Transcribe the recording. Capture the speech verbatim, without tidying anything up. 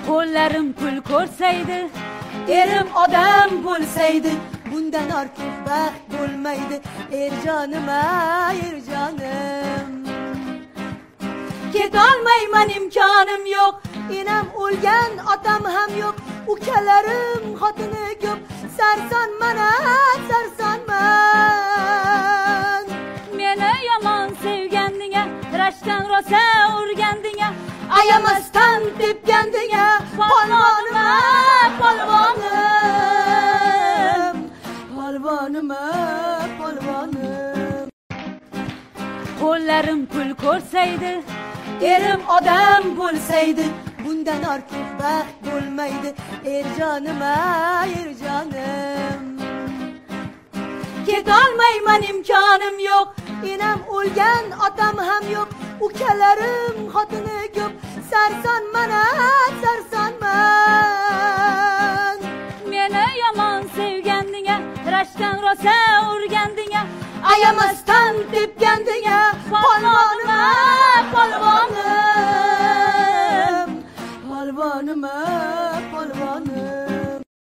Qo'llarim pul ko'rsaydi, erim odam bo'lsaydi, bundan ortiq baxt bo'lmaydi. Erjonim, erjonim, ketolmayman, imkonim yo'q. Enam o'lgan, otam ham yo'q. Ukalarim xotini ko'p. Sarsonman, sarsonman. Meni yomon sevgandinga, rashtan rosa urgandinga, ayamasdan tepgandinga, polvonim, polvonim, polvonim, polvonim. Qo'llarim pul ko'rsaydi, erim odam bo'lsaydi, bundan ortiq baxt bo'lmaydi. Erjonim, erjonim, ketolmayman, imkonim yo'q. Enam o'lgan, otam ham yo'q. Ukalarim xotini ko'p. Sarsonman, sarsonman. meni yomon sevgandinga, rashtan rosa urgandinga, ayamasdan